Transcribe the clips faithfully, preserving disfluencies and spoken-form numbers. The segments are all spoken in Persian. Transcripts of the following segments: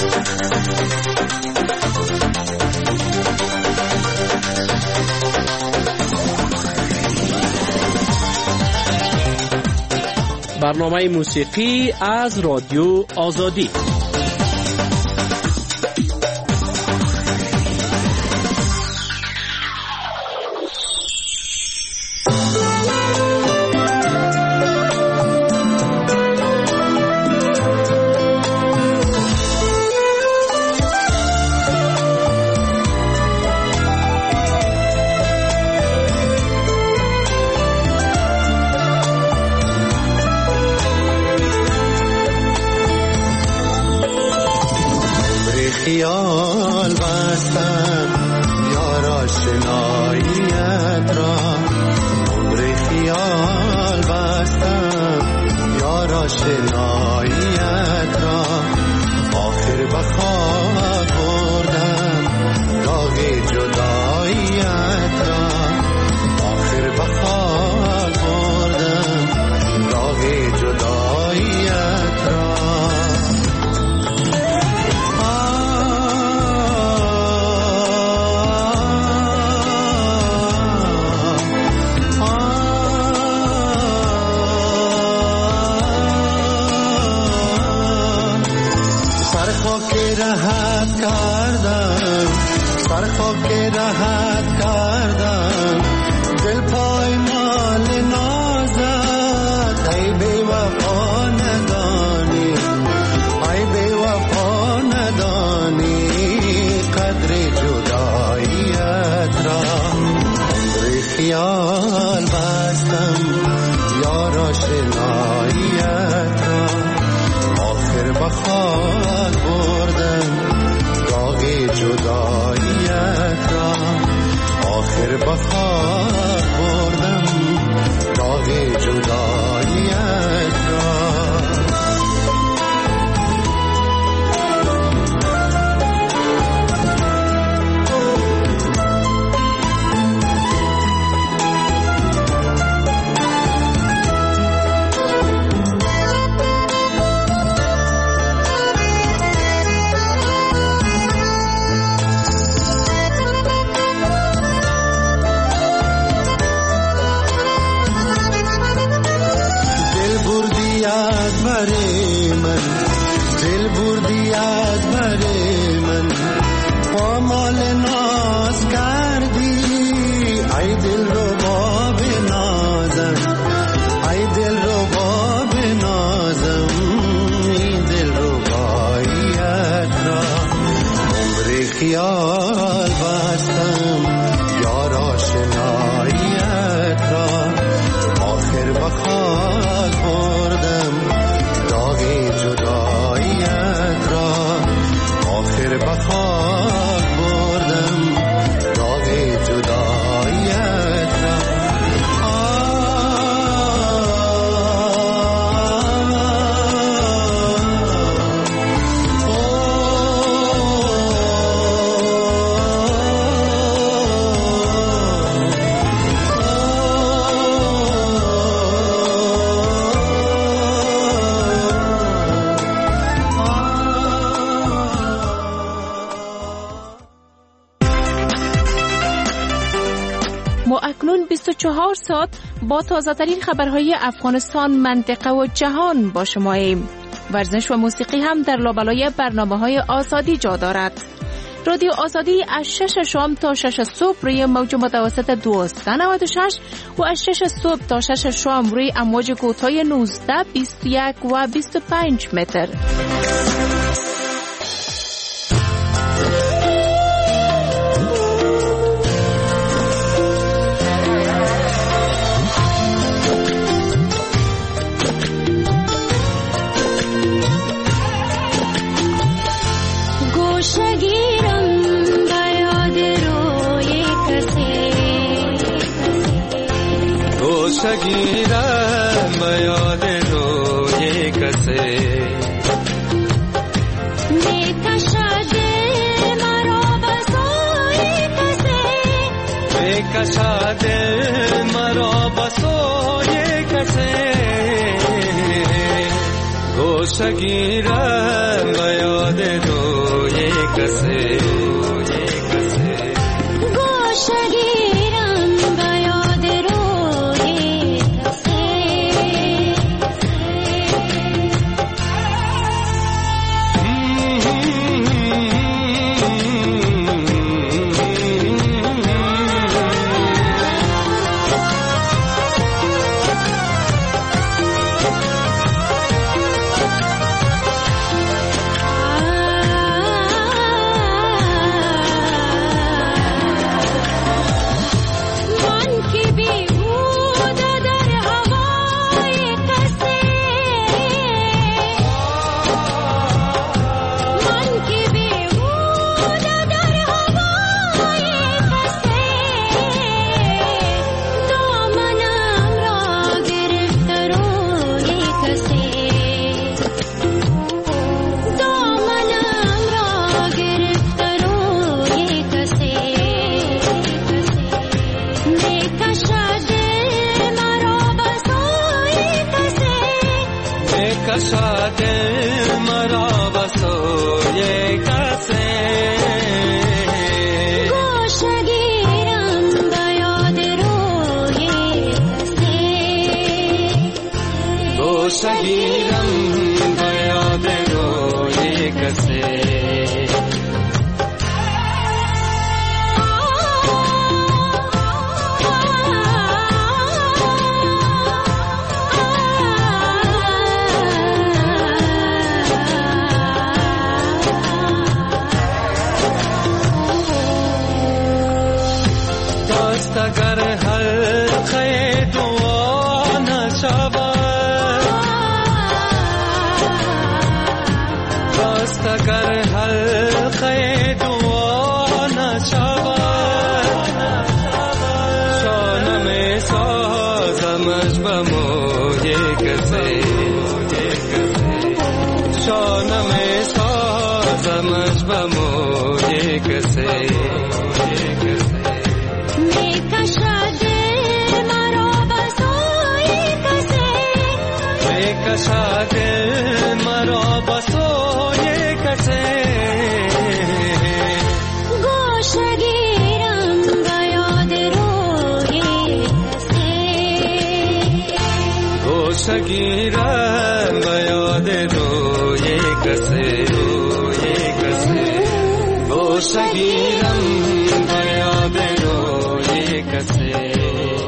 برنامه موسیقی از رادیو آزادی. خیال بستم یار آشناییت را، عمر خیال بستم یار آشناییت را، آخر به خواب بردم داغ جداییت را، آخر به خواب بردم داغ جداییت را. راحت کردم سر خاک راحت کردم دل پای مال نازت، ای بی وفا ندانی، ای بی وفا ندانی قدر جداییت را. عمر خیال بستم یار آشناییت را، آخر به خواب بردم داغ جداییت را، آخر به خواب بردم داغ جداییت را. دل بردی از بر من، پامال ناز کردی، ای دل رو باب نازم، ای دل رو باب نازم، ای دل رو باییت را. عمر خیال بستم یار آشناییت را، آخر به خواب بردم داغ جداییت را، آخر به خواب بردم داغ جداییت را. اکنون بیست و چهار ساعت با تازه‌ترین خبرهای افغانستان، منطقه و جهان با شماییم. ورزش و موسیقی هم در لابلای برنامه‌های آزادی جا دارد. رادیو آزادی از شش شام تا شش صبح روی موج متوسط دویست و نود و شش و از شش صبح تا شش شام روی امواج کوتاه نوزده، بیست و یک و بیست و پنج متر. گیرم به یاد روی کسی، میکشد مرا به سوی کسی، میکشد مرا به سوی کسی، گوشه گیرم به یاد روی کسی گوشگیرم به یاد روی گوشگیرم به یاد روی کسی گوشگیرم به یاد روی کسی.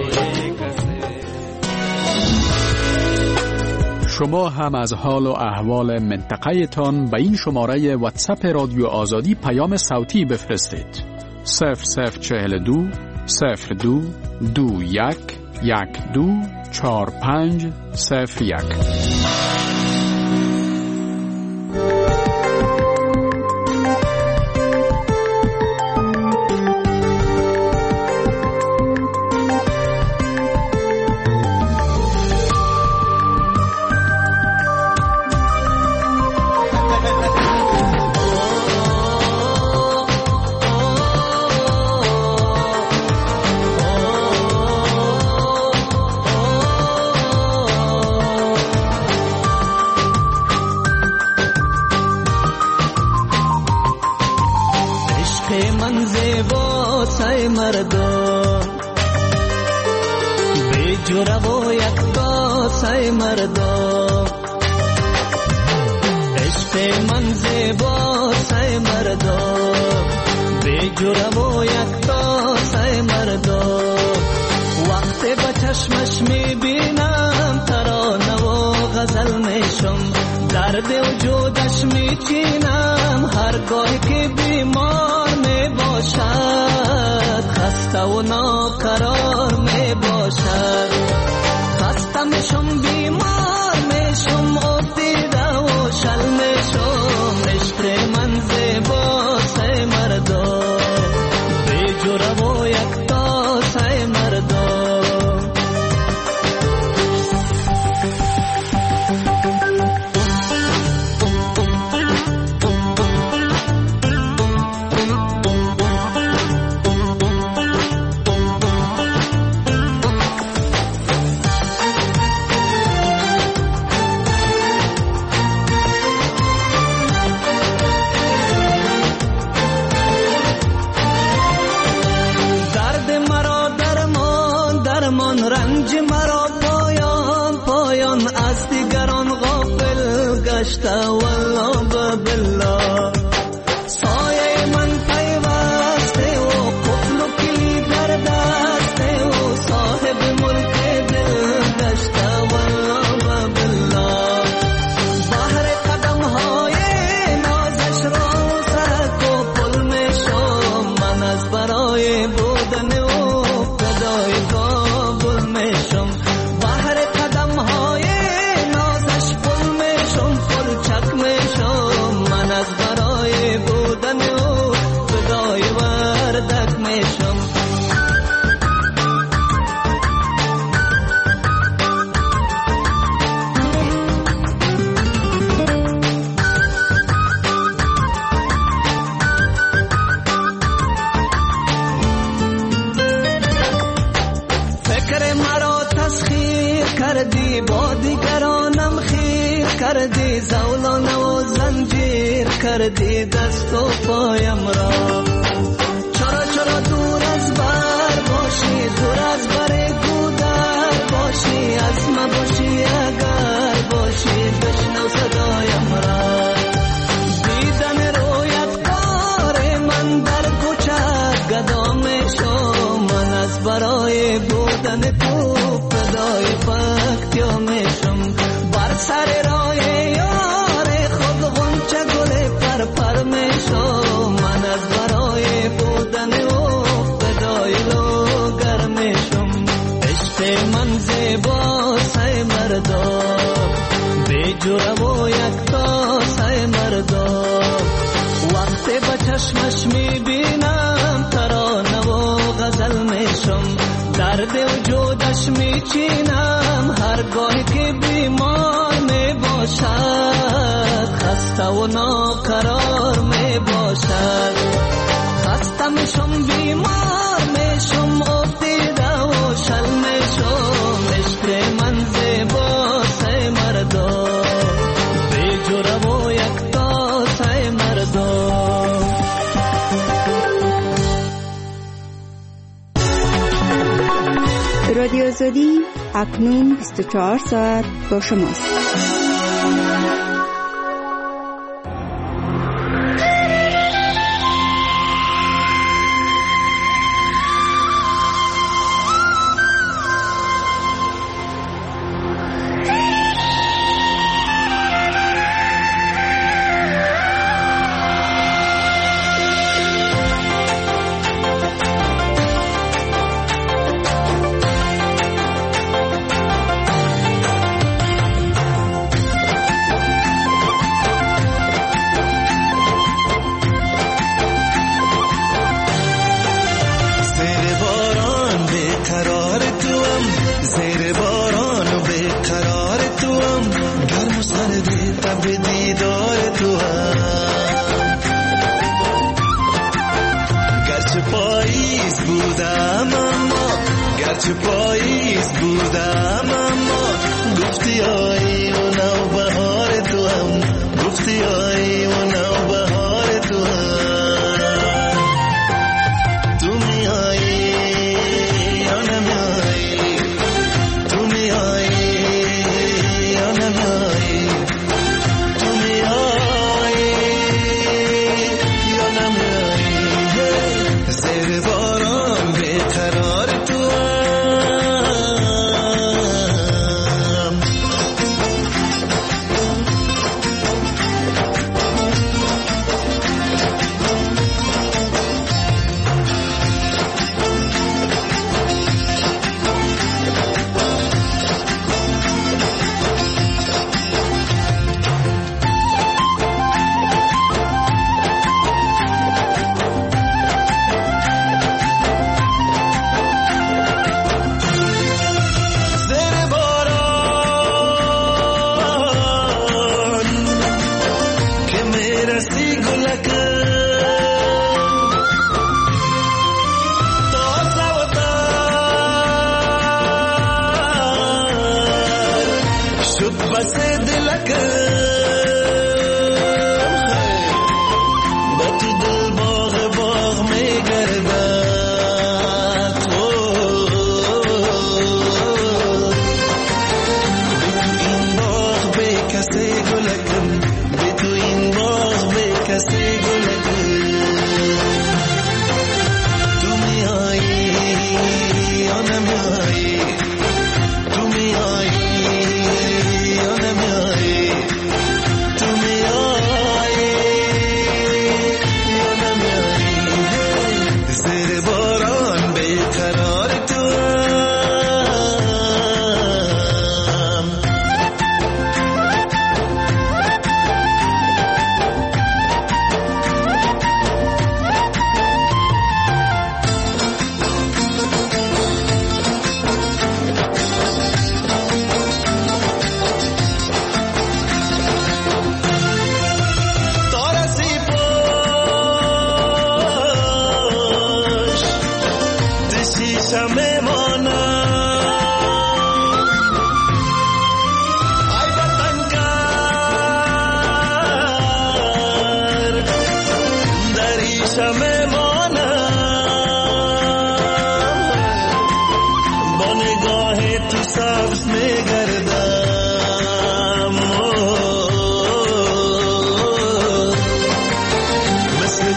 شما هم از حال و احوال منطقه تان به این شماره واتساپ رادیو آزادی پیام صوتی بفرستید. صفر صفر چهل دو صفر دو دو یک یک دو چهار پنج صفر یک. دشته والله بالله سایه من پیوسته و قفل و کلید در دسته و صاحب ملک دل دشته والله بالله بحر قدم های نازش را سرک و پل می شم من از برای بودن و فدای کابل می شم بحر قدم های نازش پل می شم پل چک می شم من از برای بودن و فدای وردک می شم فکر مرا تسخیر کردی با دیگرانم خیر کردی زولانه و زنجیر کردی دست و پایم را چرا چرا دور از بر باشی دور از بر گودر باشی از ما باشی اگر باشی بشنو صدایم را دیدن رویت کار من در کوچه گدا می شم من از برای بودن تو فدای فکتیا می شم بر سر راه یار خود غنچه گل پر پر می شم من از برای بودن او فدای لوگر می شم عشق من زیبا سای مردا بی جوره و یکتا سای مردا وقتی با چشمش می بینم ترانه و غزل می شم درد وجودش می چینم هرگاهی که بیمار می باشد خسته و ناقرار می باشد خسته می شم بیمار می شم افتیده و شل می شم عشق من زیبا سای مردا بی جوره و یکتا سای مردا رادیو آزادی اکنون بیست و چهار ساعت با شماست.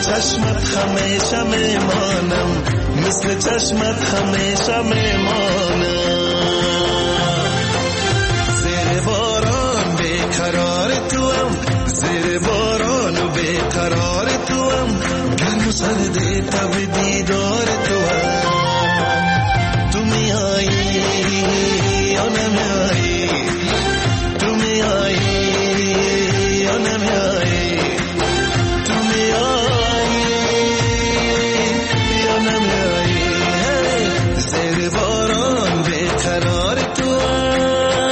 چشمت همیشه میمانم، مثل چشمت همیشه میمانم. زیر باران بیقرار توام، زیر باران و بیقرار توام، گرم و سرد تب دیدار توام. تو میایی یا نمیایی، تو میایی یا نمیایی، تو میایی یا نمیایی. زیر باران بیقرار توام.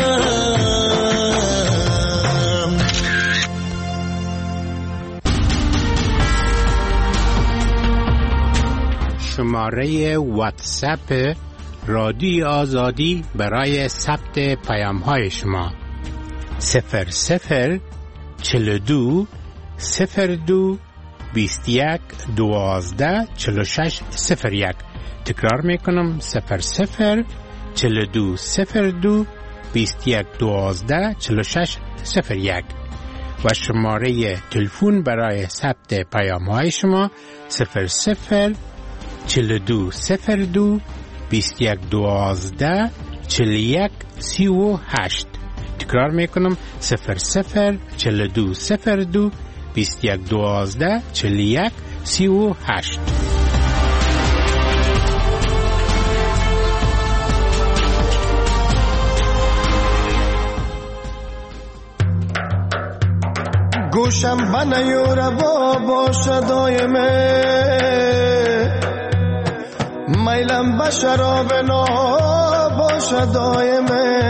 شماره واتساپ رادیو آزادی برای ثبت پیام های شما صفر صفر چهل دو صفر دو بیست یک دوازده چهل و شش صفر یک. تکرار میکنم صفر صفر چهل دو صفر دو بیست یک دوازده چهل و شش صفر یک. و شماره تلفن برای ثبت پیام های شما صفر صفر چهل دو صفر دو بیست یک دوازده چهل یک سی و هشت. تکرار میکنم صفر صفر چهل دو صفر دو بیست یک دوازده چهل یک سی و هشت. گوشم بنیور با باشه دایمه، میلم به شراب نا باشه دایمه.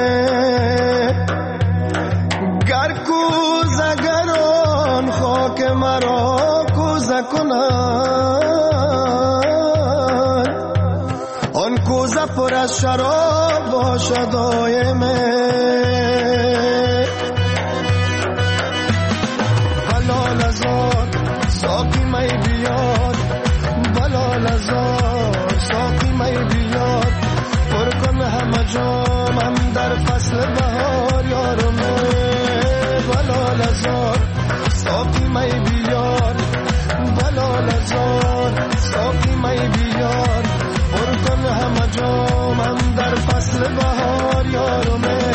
گر کوزه گران خاک مرا کوزه کنن، آن کوزه پر از شراب باشه دایمه. بلال ازار ساقی می بیاد، بلال ازار ساقی می بیاد، پر کن همه جامم در فصل بهار یارمه. بلال ازار ساقی می بیاد، بلال ازار ساقی می بیاد، پر کن همه جامم در فصل بهار یارمه.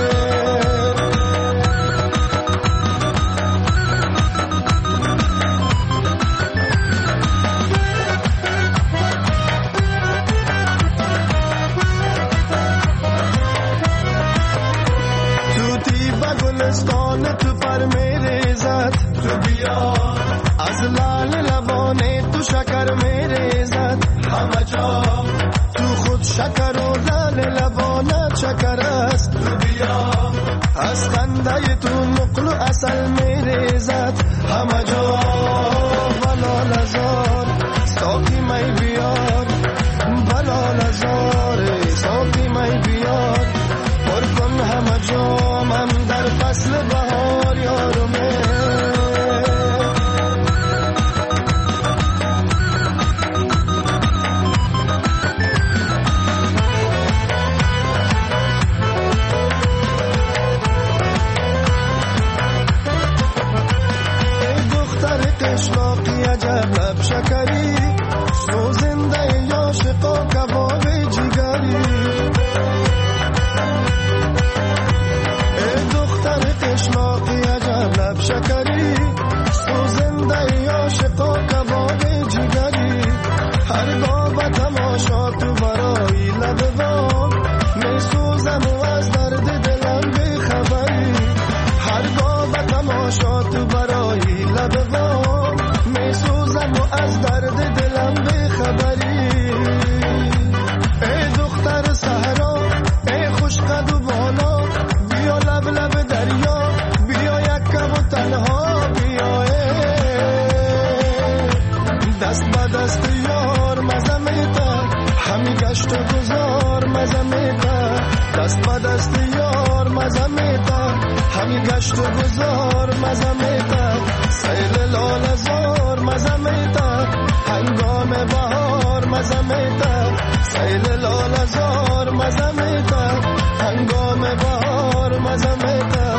گلستان تو پر میریزد، تو بیا از لال لبانه تو شکر میریزد همه جا، تو خود شکر و لال لبانه شکر است. تو بیا از خنده تو نقل و اصل میریزد همه جا. بلال ازار ساقی می بیار، بلال ازار ساقی می بیار، پر کن همه جامم در فصل بهار یارمه. ای دختر قشلاقی عجب لب شکری، سوزنده عاشقا کباب جگری. قشلاقی عجب لب شکری، سوزنده عاشقا کباب جگری. هرگاه به تماشا تو برای لب وام، می سوزم و از درد دلم بیخبری. هرگاه به تماشا تو برای لب وام، می سوزم و از درد دلم بیخبری. ای دختر صحرا ای خوش قد و بالا، بیا لب لب دریا، بیا یک کم و تنها بیا. دست به دست یار مزه میده، همی گشت و گذار مزه میده. دست به دست یار مزه میده، همی گشت و گذار مزه میده. سیل لال زار مزه میده، هنگام بهار مزه میده. سیل لال زار مزه میده، هنگام بهار مزه میده.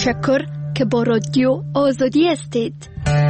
تشکر که با رادیو آزادی هستید.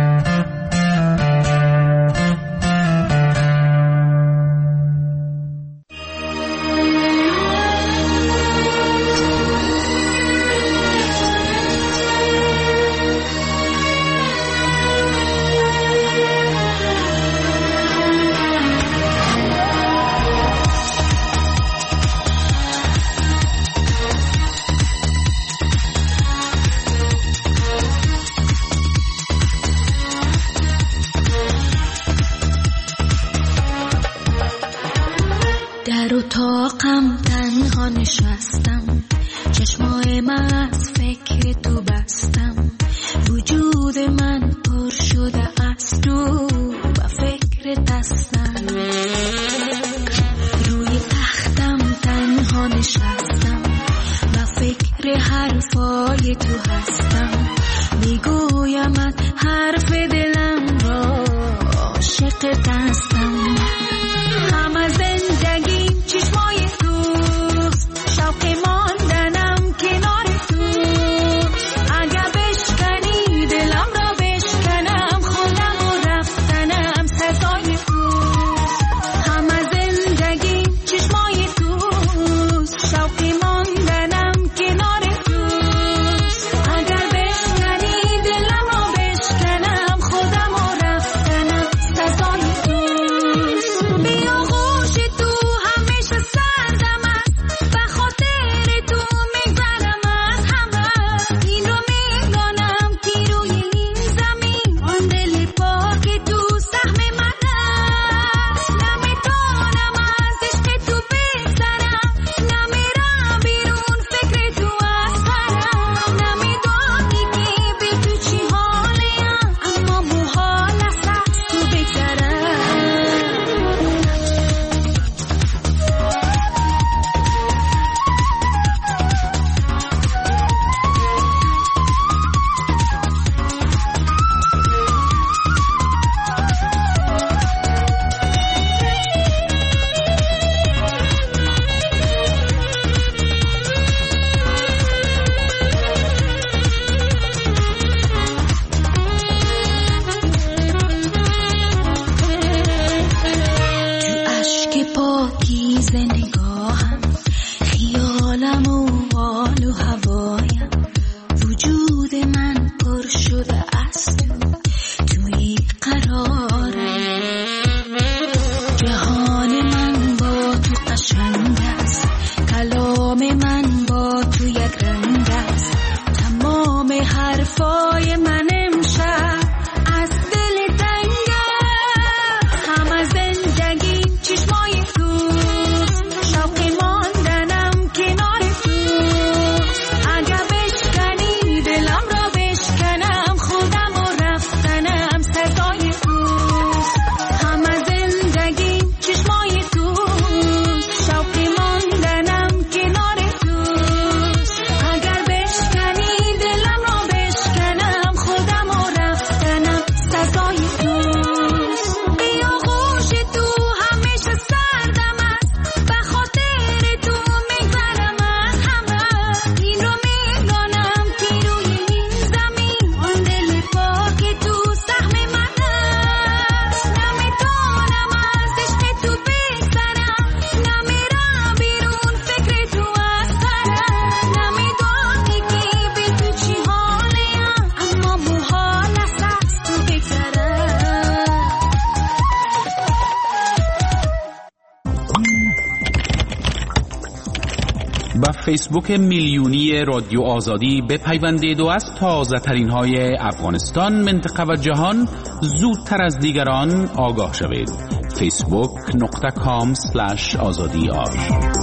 در اتاقم تنها نشستم، چشمای من از فکر تو بستم، وجود من پر شده از تو و فکر دستم. روی تختم تنها نشستم و فکر حرفای تو هستم، میگویمت حرف دلم را، عاشق دستم. همه زندگیم چشمای توست، شوق ماندنم کنار توست. اگر بشکنی دلم را بشکنم، خودم و رفتنم سزای توست. همه زندگیم چشمای توست، شوق ماندنم کنار توست. اگر بشکنی دلم را بشکنم، خودم و رفتنم سزای توست. بیا غوش تو همیشه سردم است، به خاطر تو میگذرم از همه. این رو میدانم که روی این زمین آن دل پاک تو سهم من است. نمیتونم از عشق تو بگذرم، نمیرم بیرون فکر تو از سرم. نمیدانی که به تو چی حالیم، اما محال است از تو بگذرم. تو اشک پاکیز نگاهم، خیالم و حال و هوایم، وجود من پر شده از تو، توی قرارم. جهان من با تو قشنگ است، کلام من با تو یک رنگ است. تمام حرفای من امشب از دل تنگ است. همه زندگیم چشمای توست، شوق ماندنم کنار توست. اگر بشکنی دلم را بشکنم، خودم و رفتنم سزای توست. همه زندگیم چشمای توست، شوق ماندنم کنار توست. اگر بشکنی دلم را بشکنم، خودم و رفتنم سزای توست. بیا غوش تو همیشه سردم است، به خاطر تو میگذرم از همه. این رو میدانم که روی این زمین آن دل پاک تو سهم من است. نمیتونم از عشق تو بگذرم، نمیرم بیرون فکر تو از سرم. نمیدانی که به تو چی حالیم، اما محال است از تو بگذرم. با فیسبوک میلیونی رادیو آزادی بپیوندید و از تازه ترین های افغانستان، منطقه و جهان زودتر از دیگران آگاه شوید. فیسبوک نقطه کام سلش آزادی آر.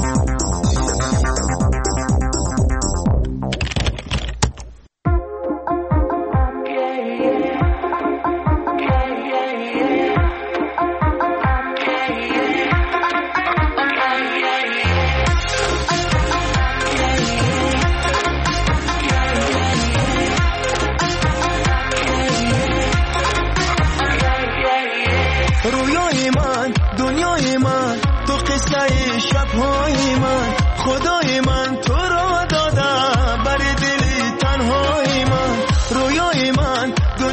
رویای من، دنیای من، تو قصه شبهای من، خدای من تو را داده بر دل تنهای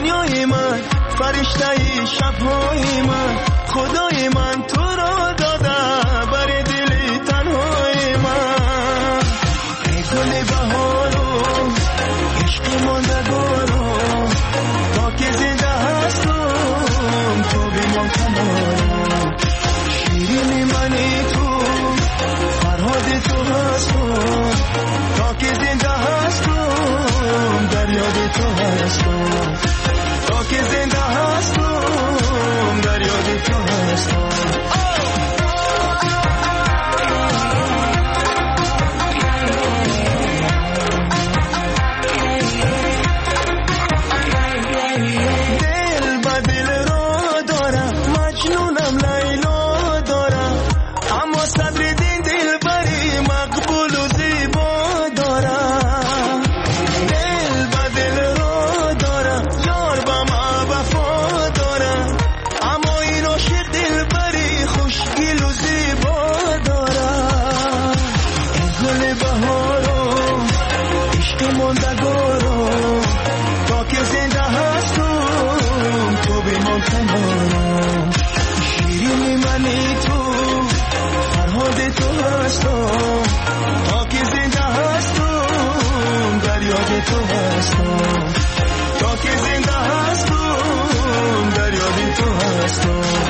دنیای من، فرشته شبهای من، خدای من تو را داده بر دل تنهای من. ای گل بهارو عشق ماندگارو، تا که زنده هستم تو بمان کنارو. شیرین منی تو، فرهاد تو هستم، تا که زنده هستم در یاد تو هستم. تا که زنده هستم در یاد تو هستم. دل با دل رو دارم، مجنونم لیلا دارم، اما صبر دین دل بری مقبول و زیبا دارم. دل با دل رو دارم، یار با ما وفا دارم، اما این عاشق دل بری خوشگل و زیبا دارم. ای گل بهارو عشق ماندگارو، تا که زنده هستم تو بمان کنارم. شیرین منی تو، فرهاد تو هستم، تا که زنده هستم در یاد تو هستم. تا که زنده هستم در یاد تو هستم.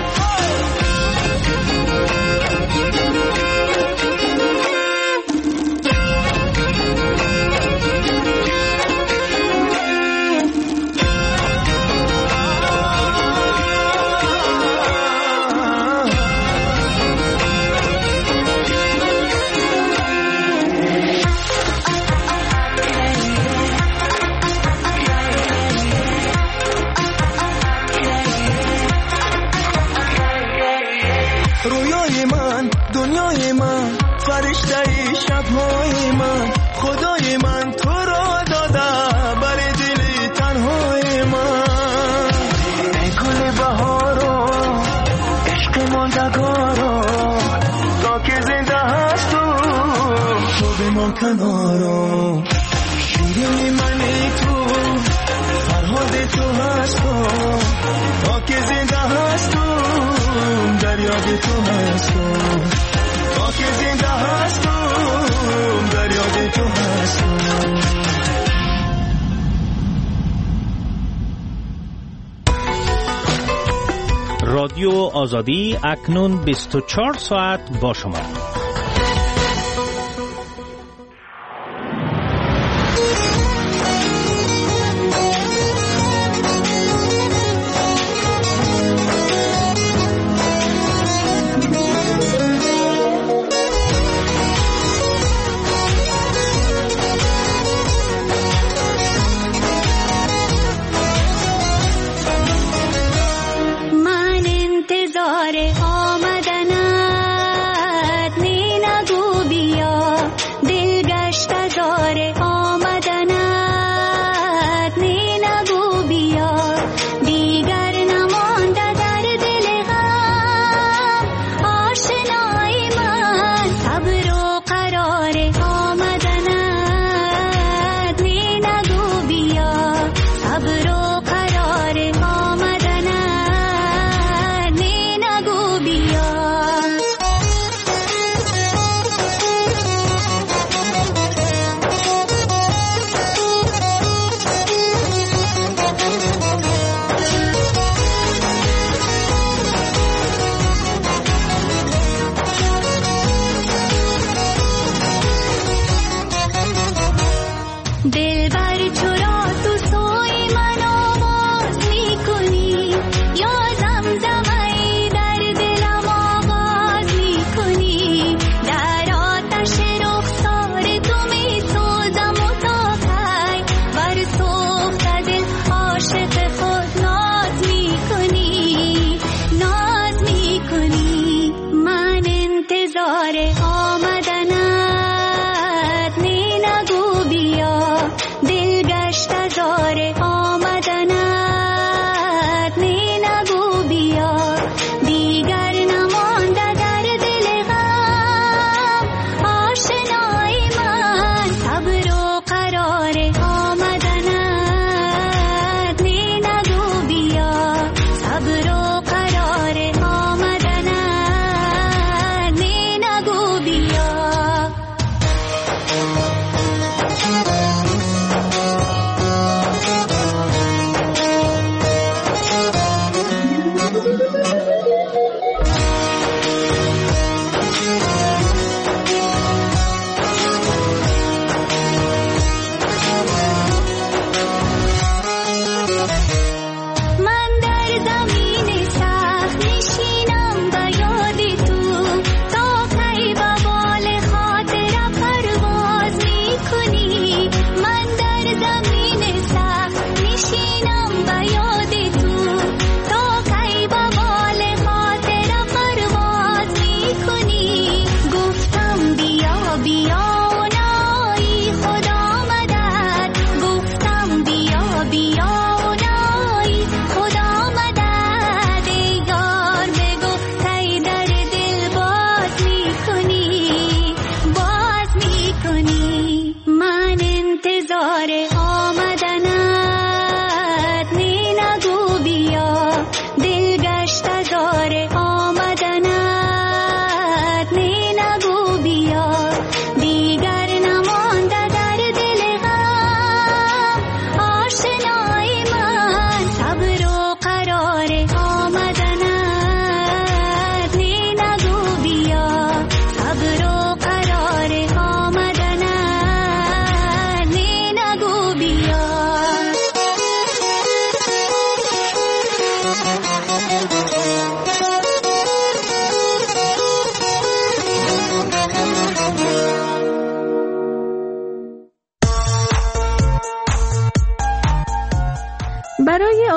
رویای من، دنیای من، فرشته شبهای من، خدای من تو را داده بر دل تنهای من. ای گل بهارو عشق ماندگارو، تا که زنده هستم تو بمان کنارو. شیرین منی تو، فرهاد تو هستم، تا که زنده هستم در یاد تو هستم. تا که زنده هستم در یاد تو هستم. رادیو آزادی اکنون بیست و چهار ساعت با شما. من انتظار آمدنت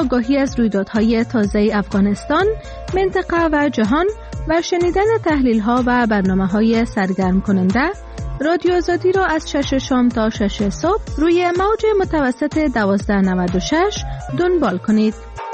آگاهی از رویدادهای تازه افغانستان، منطقه و جهان و شنیدن تحلیل‌ها و برنامه‌های سرگرم کننده، رادیو آزادی را از شش شام تا شش صبح روی موج متوسط دوازده نود و شش دنبال کنید.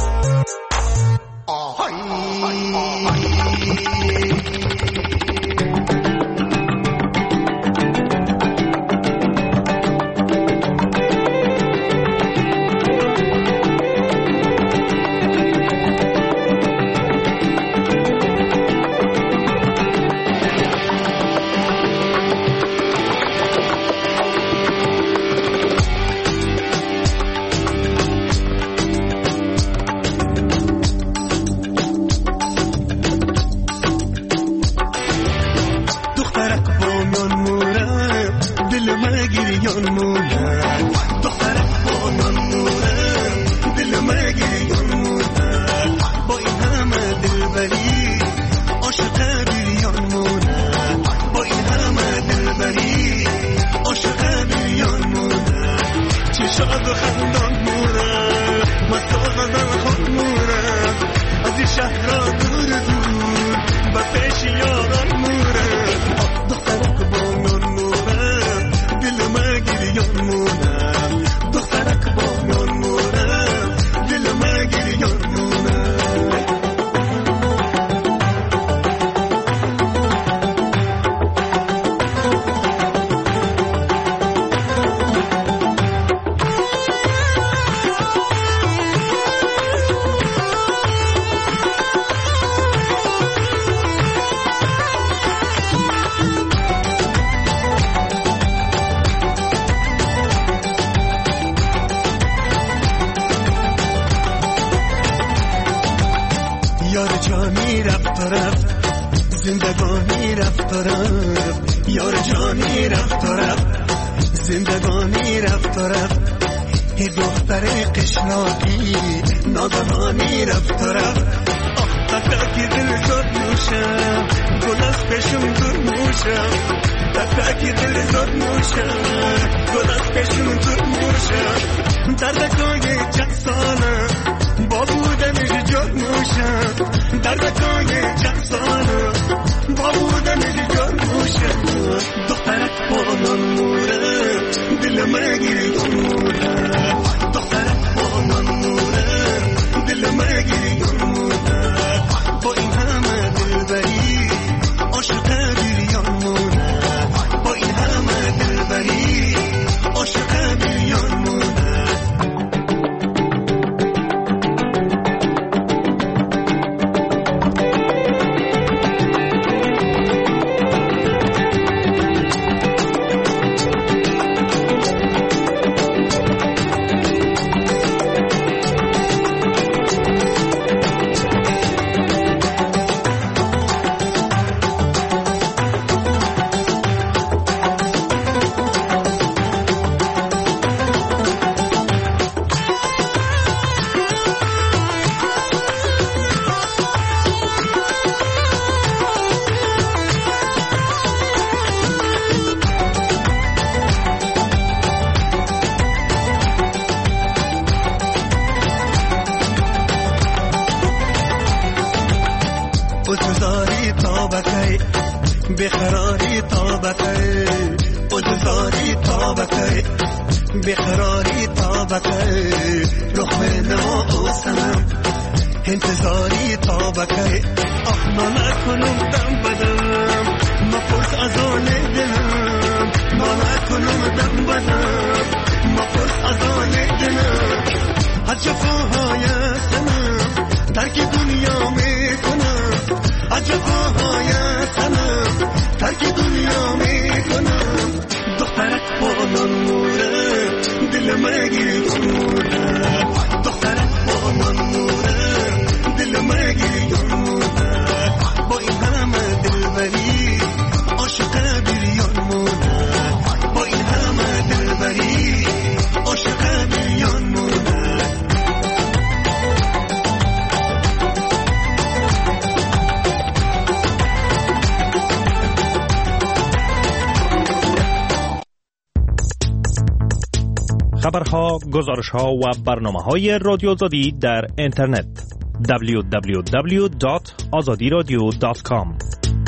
بخراری طابقه بزرگی طابقه بخراری طابقه رخم نو سنم انتظاری طابقه آخ ما نکنم دم بدم ما پرس از آن دلم ما نکنم دم بدم ما پرس از آن دلم از جفاهای سنم ترک دنیا میکنم از جفاهای سنم ترک دنیا میکنم دخترک با نوره دل مگی نوره دخترک با نوره دل مگی نوره با این همه دلبری عاشق بیریان مونه با این همه دلبری عاشق بیریان مونه خبرها، گزارشها و برنامه‌های رادیو آزادی در اینترنت دبلیو دبلیو دبلیو دات آزادی رادیو دات کام.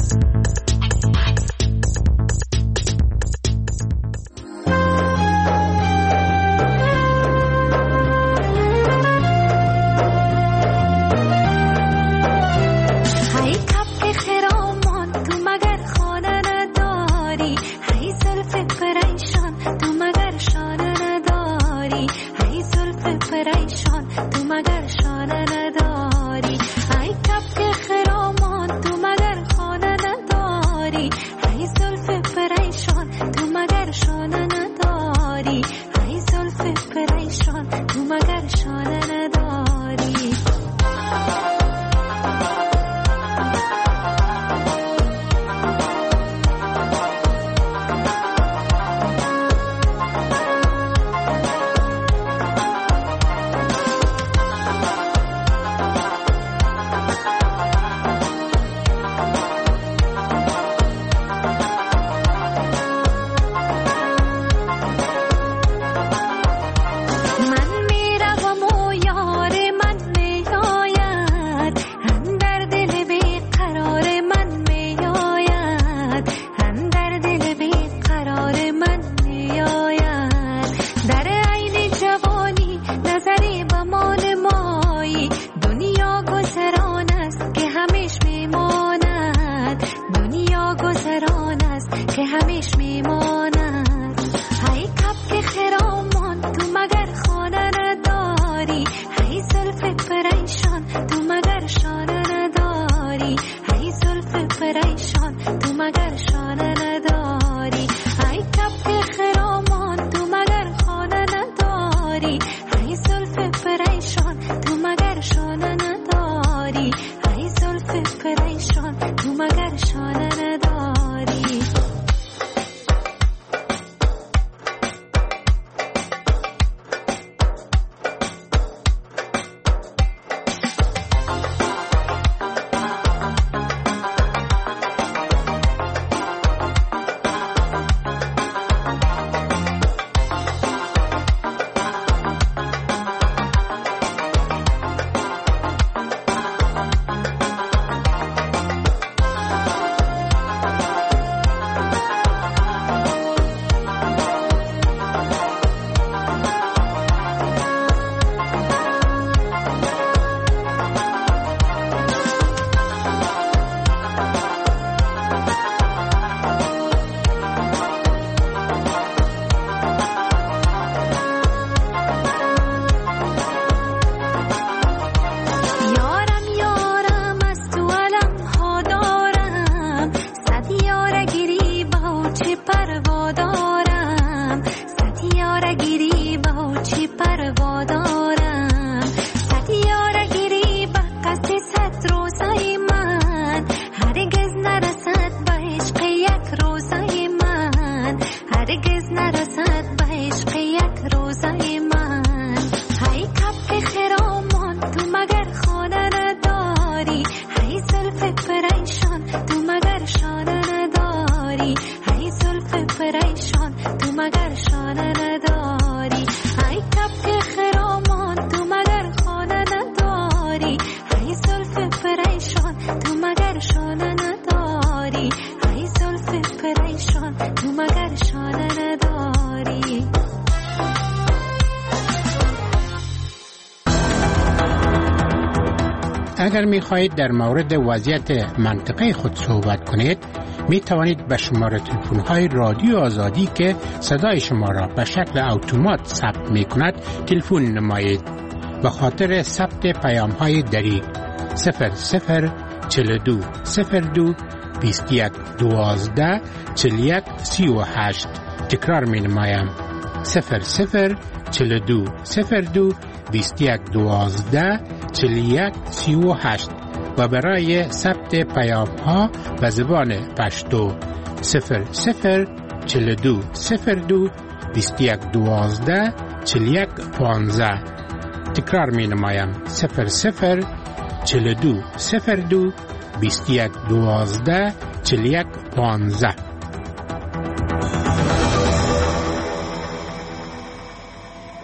اگر می خواهید در مورد وضعیت منطقه خود صحبت کنید، می توانید به شماره تلفن های رادیو آزادی که صدای شما را به شکل اتومات ثبت می کند تلفن نمایید. به خاطر ثبت پیام های دریغ صفر صفر چهل و دو صفر دو بیست و یک دوازده چهل و یک سی و هشت. تکرار می نمایم صفر صفر چهل و دو صفر دو بیست و یک دوازده چهل و یک سی و هشت و برای ثبت پیام ها به زبان پشتو صفر صفر چهل و دو صفر دو بیست و یک دوازده چهل و یک پانزده. تکرار می نمایم صفر صفر چهل و دو صفر دو بیست و یک دوازده چهل و یک پانزده.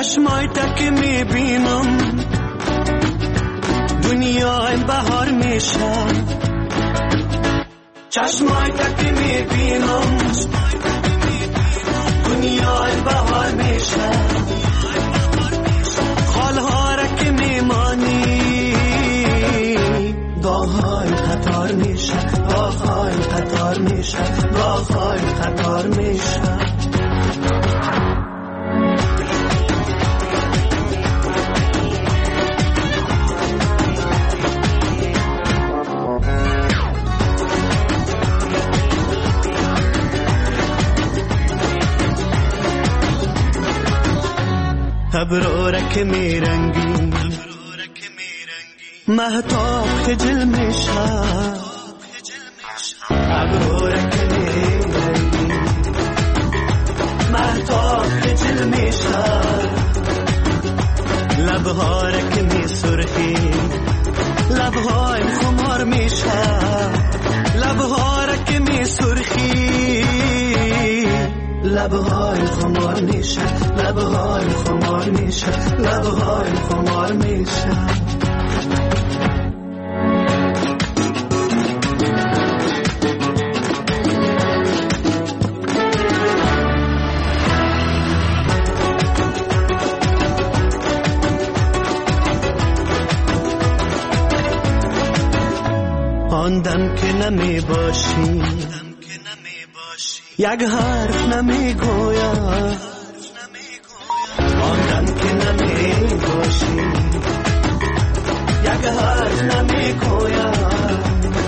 چشمای تک میبینم دنیای بهار میشه چشمای تک میبینم دنیای بهار میشه خالها را که میمانی داهای قطار میشه داهای قطار میشه داهای قطار میشه ابرو رک میرنگی مهتاب خجل میشه ابرو رک میرنگی مهتاب خجل میشه لبها رک می سرخی لبهای خمار میشه لبها رک می سرخی لبهای خمار میشه لبهای خمار میشه لبهای خمار میشه آن دم که نمی باشی یک حرف نمی گوید آن دم که نمی باشی یک حرف نمی گوید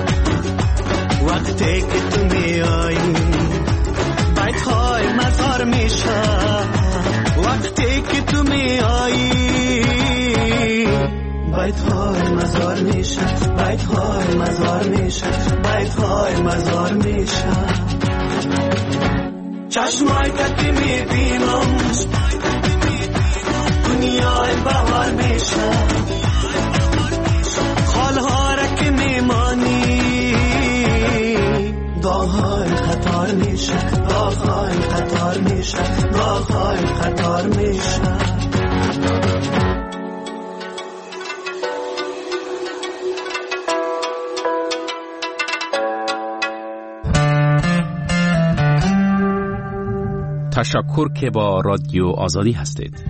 وقتی که تو می آیی بیت های مزار میشه وقتی که تو می آیی بیت های مزار میشه بیت های مزار میشه بیت های مزار میشه چشمای تک میبینم دنیای بهار میشه خالها را که میمانی داهای قطار میشه داهای قطار میشه داهای قطار میشه تشکر که با رادیو آزادی هستید.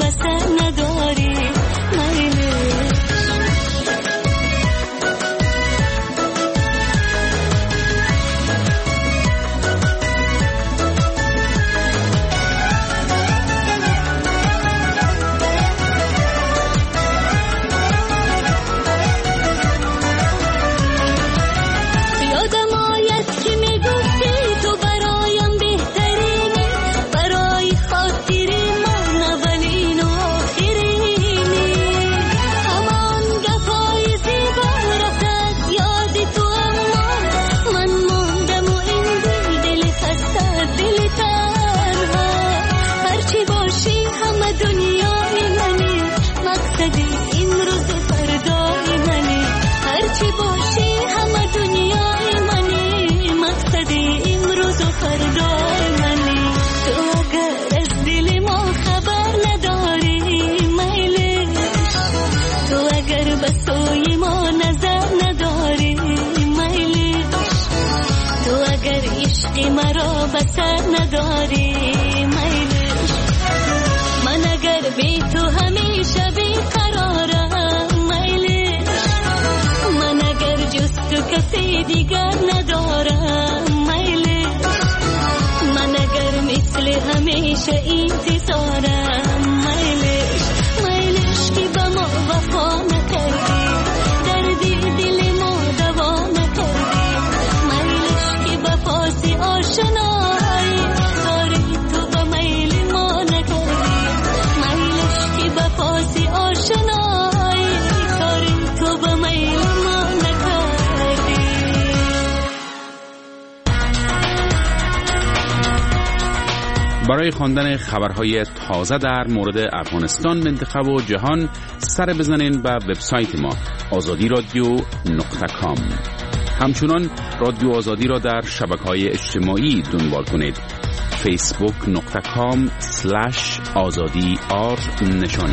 بسر نداری مرا بسر نداری میلش من اگر بی تو همیشه بی قرارم میلش من اگر جز تو کسی دیگر ندارم میلش من اگر مثل همیشه انتظارم میلش میلش که با ما وفا نکردی دردی دل ما دوا نکردی میلش که با پاسی آشنایی کاری تو با میل ما نکردی میلش که با پاسی آشنایی کاری تو با میل ما نکردی. برای خواندن خبرهای تازه در مورد افغانستان، منطقه و جهان سر بزنین به وبسایت ما آزادی رادیو نقطه کام. همچنان رادیو آزادی را در شبکه‌های اجتماعی دنبال کنید. فیسبوک نقطه کام سلش آزادی آر نشانی.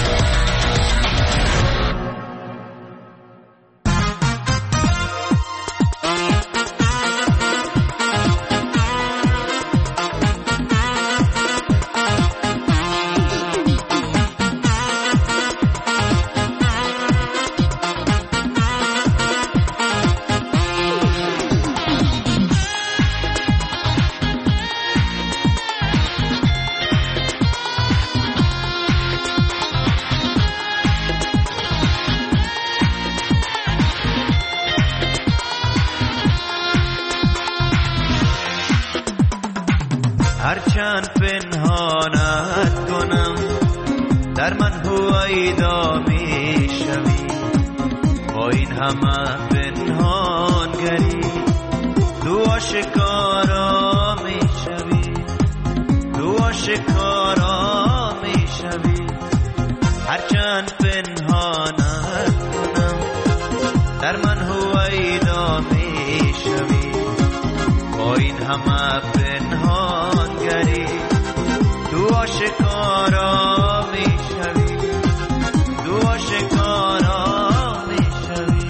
هرچند پنهانت کنم در من هویدا می شوی، با این همه پنهانگری تو آشکارا می شوی، تو آشکارا می شوی. هرچند پنهانت کنم در من هویدا می شوی، با این همه پنهانگری تو آشکارا می شوی، تو آشکارا می شوی.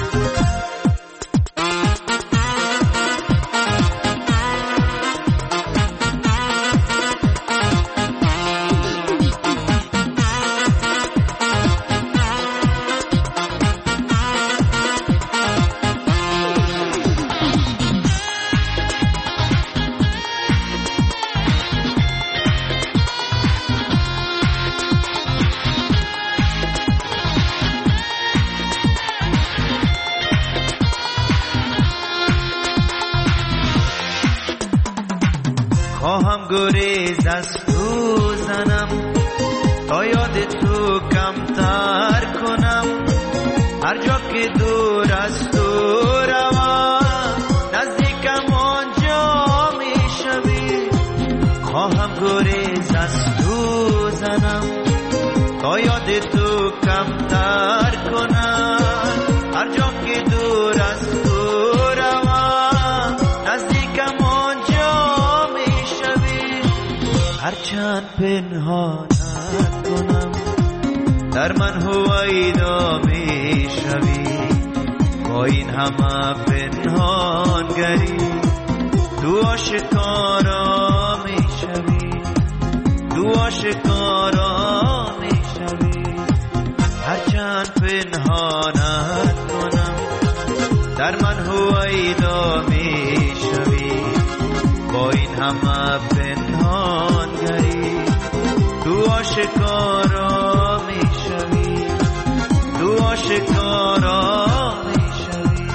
خواهم گریز از تو زنم تا یاد تو کمتر کنم، هر جا که دور از تو روم نزدیکم آنجا می شوی. خواهم گریز از تو زنم تا یاد تو کمتر کنم، هر جا که دور از تو روم نزدیکم آنجا می شوی. هرچند پنهانت کنم در من هویدا می شوی، با این همه پنهانگری تو آشکارا می شوی، تو آشکارا آشکارا میشوی، هرچند پنهانت کنم در من هویدا میشوی. با این همه پنهانگری تو آشکارا میشوی، تو آشکارا میشوی.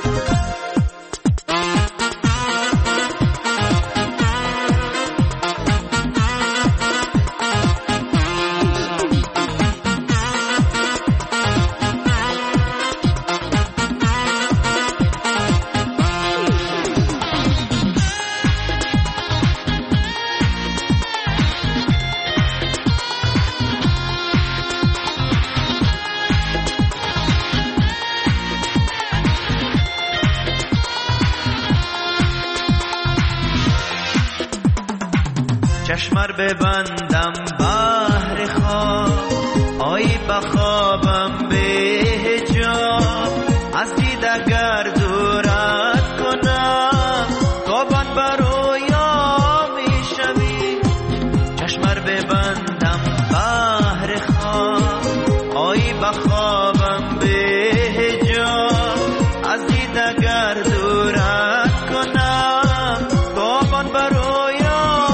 چشمر ببندم بحر خواب، آی بخوابم به حجاب، از دید اگر دورت کنم تابان برویا میشوی. چشمر ببندم بحر خواب، آی بخوابم به حجاب، از دید اگر دورت کنم تابان برویا.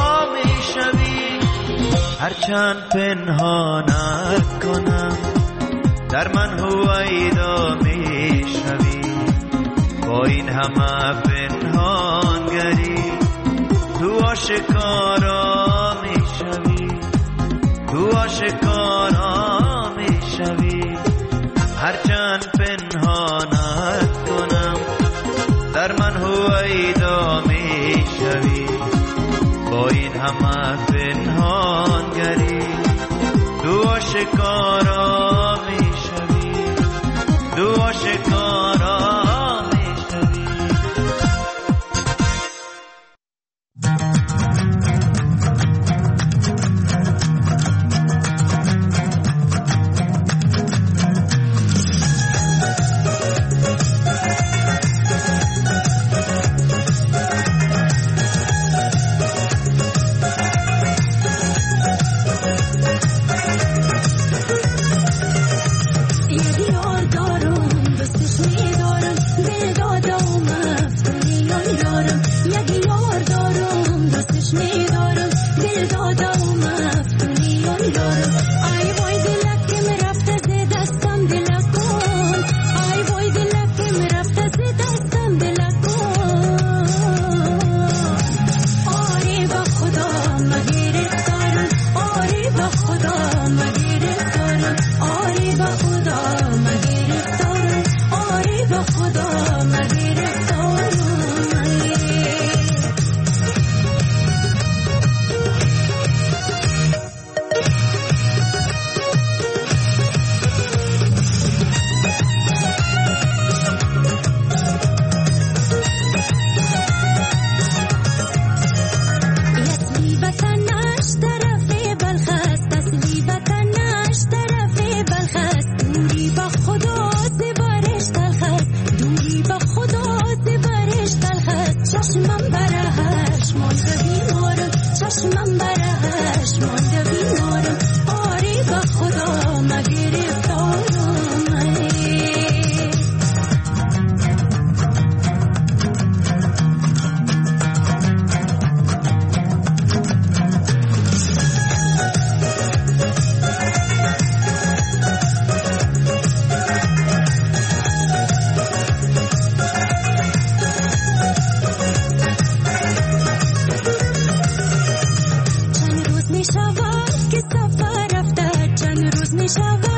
هرچند پنهانت کنم در من هویدا میشوی. با این همه پنهانگری تو آشکارا میشوی، تو آشکارا میشوی. هرچند پنهانت کنم در من هویدا میشوی. با این همه پنهانگری تو آشکارا میشوی، تو آشکارا میشوی. چند روز می شود